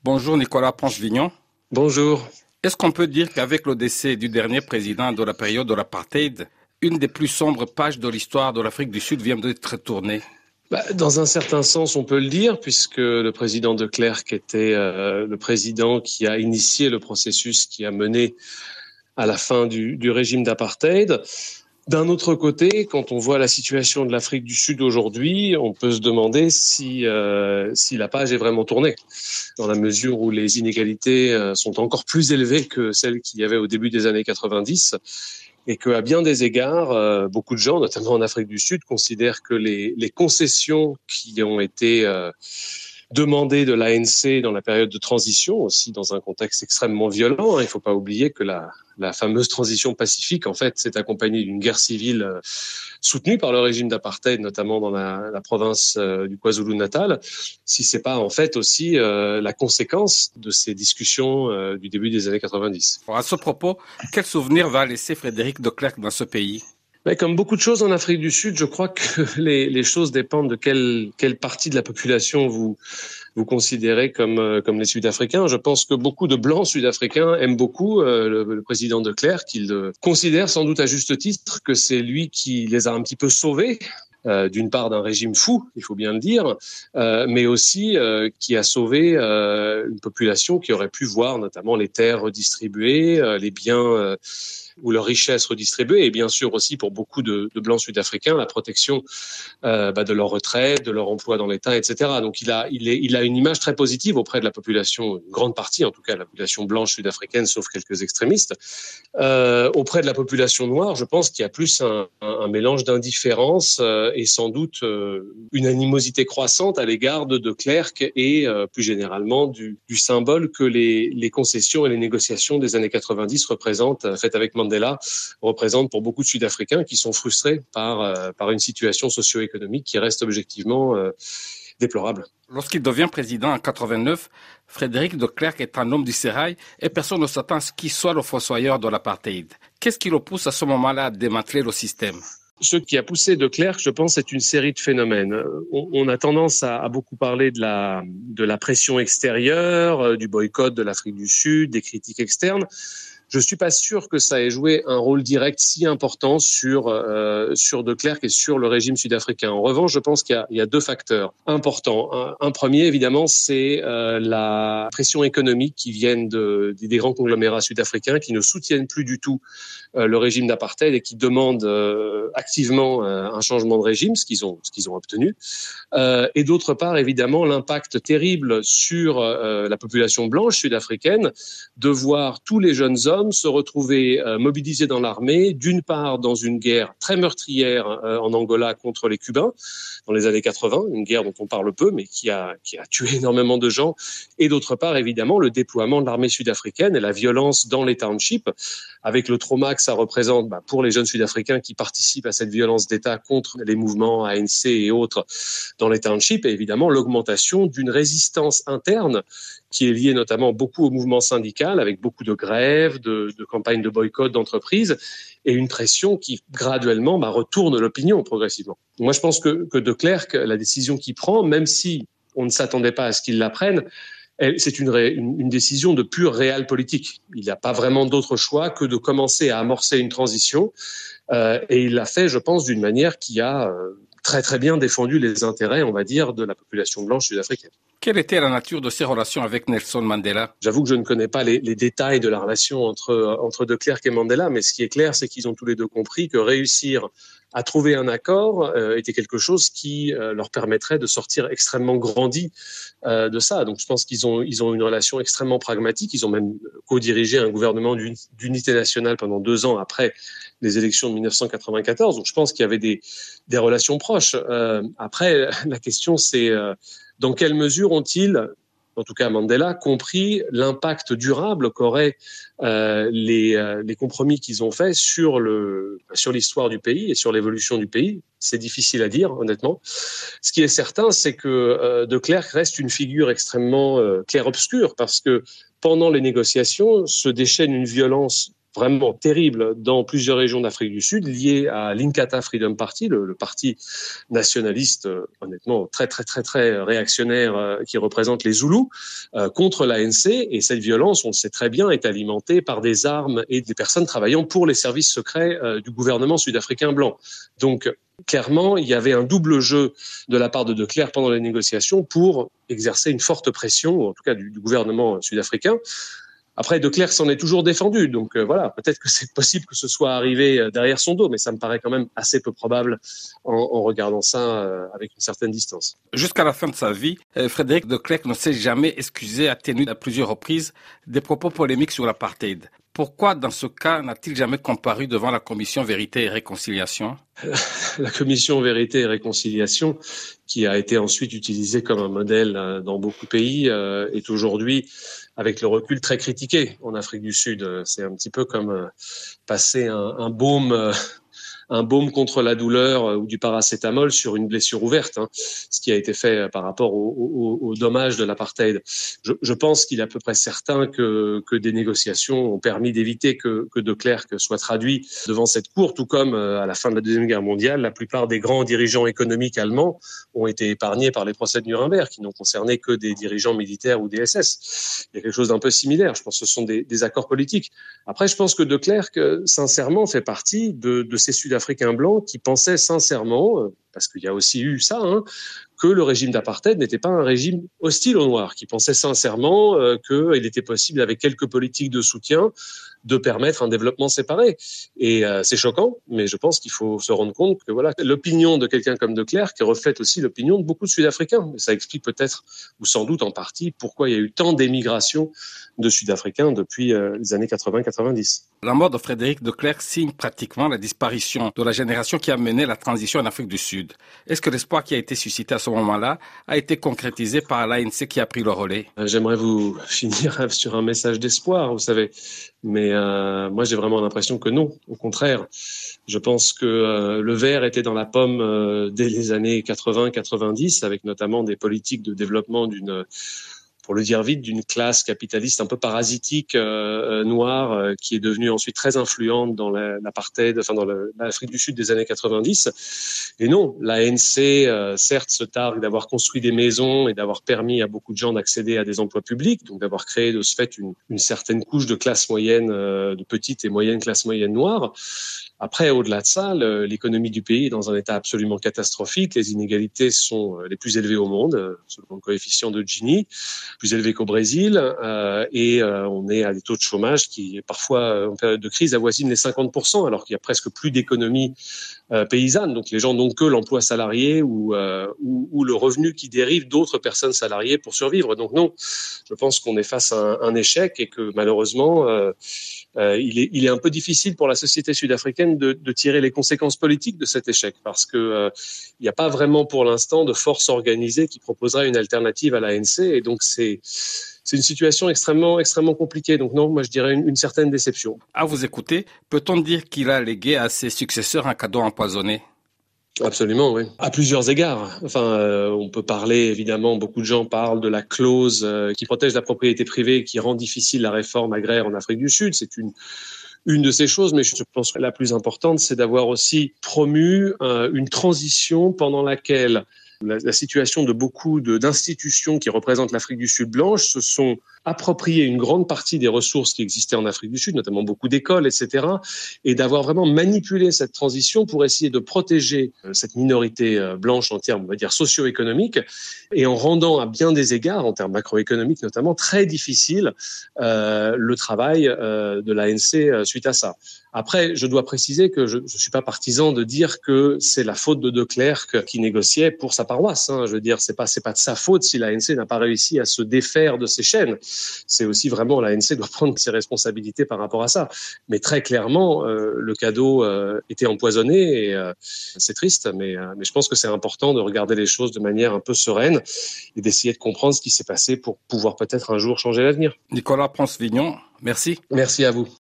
Bonjour Nicolas Ponce-Vignon. Bonjour. Est-ce qu'on peut dire qu'avec le décès du dernier président de la période de l'apartheid, une des plus sombres pages de l'histoire de l'Afrique du Sud vient d'être tournée? Dans un certain sens, on peut le dire, puisque le président de Klerk était le président qui a initié le processus qui a mené à la fin du régime d'apartheid. D'un autre côté, quand on voit la situation de l'Afrique du Sud aujourd'hui, on peut se demander si la page est vraiment tournée, dans la mesure où les inégalités sont encore plus élevées que celles qu'il y avait au début des années 90, et qu'à bien des égards, beaucoup de gens, notamment en Afrique du Sud, considèrent que les concessions qui ont été demandées de l'ANC dans la période de transition, aussi dans un contexte extrêmement violent. Il ne faut pas oublier que la fameuse transition pacifique, en fait, s'est accompagnée d'une guerre civile soutenue par le régime d'apartheid, notamment dans la province du KwaZulu-Natal. Si c'est pas en fait aussi la conséquence de ces discussions du début des années 90. À ce propos, quel souvenir va laisser Frédéric de Klerk dans ce pays? Comme beaucoup de choses en Afrique du Sud, je crois que les choses dépendent de quelle partie de la population vous considérez comme les Sud-Africains. Je pense que beaucoup de Blancs Sud-Africains aiment beaucoup le président de Klerk, qu'ils considèrent sans doute à juste titre que c'est lui qui les a un petit peu sauvés. D'une part d'un régime fou, il faut bien le dire, mais aussi qui a sauvé une population qui aurait pu voir notamment les terres redistribuées, les biens ou leurs richesses redistribuées, et bien sûr aussi pour beaucoup de Blancs Sud-Africains, la protection de leur retraite, de leur emploi dans l'État, etc. Donc il a une image très positive auprès de la population, une grande partie en tout cas, de la population blanche sud-africaine, sauf quelques extrémistes. Auprès de la population noire, je pense qu'il y a plus un mélange d'indifférence et sans doute une animosité croissante à l'égard de Klerk et plus généralement du symbole que les concessions et les négociations des années 90 représentent, faites avec Mandela, représentent pour beaucoup de Sud-Africains qui sont frustrés par une situation socio-économique qui reste objectivement déplorable. Lorsqu'il devient président en 89, Frédéric de Klerk est un homme du sérail et personne ne s'attend à ce qu'il soit le fossoyeur de l'apartheid. Qu'est-ce qui le pousse à ce moment-là à démanteler le système? Ce qui a poussé de Klerk, je pense, c'est une série de phénomènes. On a tendance à beaucoup parler de la pression extérieure, du boycott de l'Afrique du Sud, des critiques externes. Je suis pas sûr que ça ait joué un rôle direct si important sur de Klerk et sur le régime sud-africain. En revanche, je pense qu'il y a deux facteurs importants. Un premier, évidemment, c'est la pression économique qui viennent des grands conglomérats sud-africains qui ne soutiennent plus du tout le régime d'apartheid et qui demandent activement un changement de régime, ce qu'ils ont obtenu. Et d'autre part, évidemment, l'impact terrible sur la population blanche sud-africaine de voir tous les jeunes hommes se retrouver mobilisés dans l'armée, d'une part dans une guerre très meurtrière en Angola contre les Cubains dans les années 80, une guerre dont on parle peu mais qui a tué énormément de gens, et d'autre part évidemment le déploiement de l'armée sud-africaine et la violence dans les townships, avec le trauma que ça représente pour les jeunes Sud-Africains qui participent à cette violence d'État contre les mouvements ANC et autres dans les townships, et évidemment l'augmentation d'une résistance interne qui est liée notamment beaucoup au mouvement syndical, avec beaucoup de grèves, de campagnes de boycott d'entreprises, et une pression qui graduellement retourne l'opinion progressivement. Moi, je pense que de Klerk, la décision qu'il prend, même si on ne s'attendait pas à ce qu'il la prenne, c'est une décision de pure réel politique. Il n'a pas vraiment d'autre choix que de commencer à amorcer une transition, et il l'a fait, je pense, d'une manière qui a très très bien défendu les intérêts, on va dire, de la population blanche sud-africaine. Quelle était la nature de ses relations avec Nelson Mandela? J'avoue que je ne connais pas les détails de la relation entre de Klerk et Mandela, mais ce qui est clair, c'est qu'ils ont tous les deux compris que réussir à trouver un accord était quelque chose qui leur permettrait de sortir extrêmement grandis de ça. Donc je pense qu'ils ont une relation extrêmement pragmatique. Ils ont même co-dirigé un gouvernement d'unité nationale pendant 2 ans après les élections de 1994. Donc je pense qu'il y avait des relations proches. Après, la question c'est dans quelle mesure ont-ils, en tout cas Mandela, compris l'impact durable qu'auraient les compromis qu'ils ont faits sur l'histoire du pays et sur l'évolution du pays. C'est difficile à dire, honnêtement. Ce qui est certain, c'est que de Klerk reste une figure extrêmement clair-obscure, parce que pendant les négociations se déchaîne une violence vraiment terribles dans plusieurs régions d'Afrique du Sud, liées à l'Inkatha Freedom Party, le parti nationaliste, honnêtement, très, très, très, très réactionnaire, qui représente les Zoulous, contre l'ANC. Et cette violence, on le sait très bien, est alimentée par des armes et des personnes travaillant pour les services secrets du gouvernement sud-africain blanc. Donc, clairement, il y avait un double jeu de la part de Klerk pendant les négociations pour exercer une forte pression, en tout cas du gouvernement sud-africain. Après, de Klerk s'en est toujours défendu, donc voilà, peut-être que c'est possible que ce soit arrivé derrière son dos, mais ça me paraît quand même assez peu probable en regardant ça avec une certaine distance. Jusqu'à la fin de sa vie, Frédéric de Klerk ne s'est jamais excusé, a tenu à plusieurs reprises des propos polémiques sur l'apartheid. Pourquoi, dans ce cas, n'a-t-il jamais comparu devant la commission Vérité et Réconciliation ? La commission Vérité et Réconciliation, qui a été ensuite utilisée comme un modèle dans beaucoup de pays, est aujourd'hui, avec le recul, très critiquée en Afrique du Sud. C'est un petit peu comme passer un baume contre la douleur ou du paracétamol sur une blessure ouverte, ce qui a été fait par rapport aux dommages de l'apartheid. Je pense qu'il est à peu près certain que des négociations ont permis d'éviter que de Klerk soit traduit devant cette cour, tout comme à la fin de la Deuxième Guerre mondiale, la plupart des grands dirigeants économiques allemands ont été épargnés par les procès de Nuremberg, qui n'ont concerné que des dirigeants militaires ou des SS. Il y a quelque chose d'un peu similaire. Je pense que ce sont des accords politiques. Après, je pense que de Klerk, sincèrement, fait partie de ces Sud-Africains blancs qui pensaient sincèrement, parce qu'il y a aussi eu ça, que le régime d'apartheid n'était pas un régime hostile aux Noirs, qui pensaient sincèrement qu'il était possible, avec quelques politiques de soutien, de permettre un développement séparé. Et c'est choquant, mais je pense qu'il faut se rendre compte que voilà, l'opinion de quelqu'un comme de Klerk reflète aussi l'opinion de beaucoup de Sud-Africains. Et ça explique peut-être, ou sans doute en partie, pourquoi il y a eu tant d'émigration de Sud-Africains depuis les années 80-90. La mort de Frédéric de Klerk signe pratiquement la disparition de la génération qui a mené la transition en Afrique du Sud. Est-ce que l'espoir qui a été suscité à ce moment-là a été concrétisé par l'ANC qui a pris le relais ? J'aimerais vous finir sur un message d'espoir, vous savez. Mais moi, j'ai vraiment l'impression que non. Au contraire, je pense que le verre était dans la pomme dès les années 80-90, avec notamment des politiques de développement pour le dire vite, d'une classe capitaliste un peu parasitique noire qui est devenue ensuite très influente dans l'apartheid, enfin dans l'Afrique du Sud des années 90. Et non, l'ANC certes se targue d'avoir construit des maisons et d'avoir permis à beaucoup de gens d'accéder à des emplois publics, donc d'avoir créé de ce fait une certaine couche de classe moyenne, de petite et moyenne classe moyenne noire. Après, au-delà de ça, l'économie du pays est dans un état absolument catastrophique. Les inégalités sont les plus élevées au monde, selon le coefficient de Gini, plus élevé qu'au Brésil, et on est à des taux de chômage qui, parfois, en période de crise, avoisinent les 50%, alors qu'il y a presque plus d'économie paysanne. Donc, les gens n'ont que l'emploi salarié ou le revenu qui dérive d'autres personnes salariées pour survivre. Donc, non, je pense qu'on est face à un échec et que, malheureusement, il est un peu difficile pour la société sud-africaine de tirer les conséquences politiques de cet échec, parce que il n'y a pas vraiment pour l'instant de force organisée qui proposera une alternative à l'ANC, et donc c'est une situation extrêmement compliquée. Donc non, moi je dirais une certaine déception. À vous écouter, peut-on dire qu'il a légué à ses successeurs un cadeau empoisonné ? Absolument, oui. À plusieurs égards. Enfin, on peut parler, évidemment, beaucoup de gens parlent de la clause qui protège la propriété privée et qui rend difficile la réforme agraire en Afrique du Sud. C'est une de ces choses, mais je pense que la plus importante, c'est d'avoir aussi promu une transition pendant laquelle la situation de beaucoup d'institutions qui représentent l'Afrique du Sud blanche se sont appropriées une grande partie des ressources qui existaient en Afrique du Sud, notamment beaucoup d'écoles, etc., et d'avoir vraiment manipulé cette transition pour essayer de protéger cette minorité blanche en termes, on va dire, socio-économiques, et en rendant à bien des égards, en termes macroéconomiques notamment, très difficile le travail de l'ANC suite à ça. Après, je dois préciser que je suis pas partisan de dire que c'est la faute de Klerk qui négociait pour sa paroisse. Je veux dire, c'est pas de sa faute si l'ANC n'a pas réussi à se défaire de ses chaînes. C'est aussi vraiment l'ANC doit prendre ses responsabilités par rapport à ça. Mais très clairement, le cadeau était empoisonné et c'est triste. Mais je pense que c'est important de regarder les choses de manière un peu sereine et d'essayer de comprendre ce qui s'est passé pour pouvoir peut-être un jour changer l'avenir. Nicolas Ponce-Vignon, merci. Merci à vous.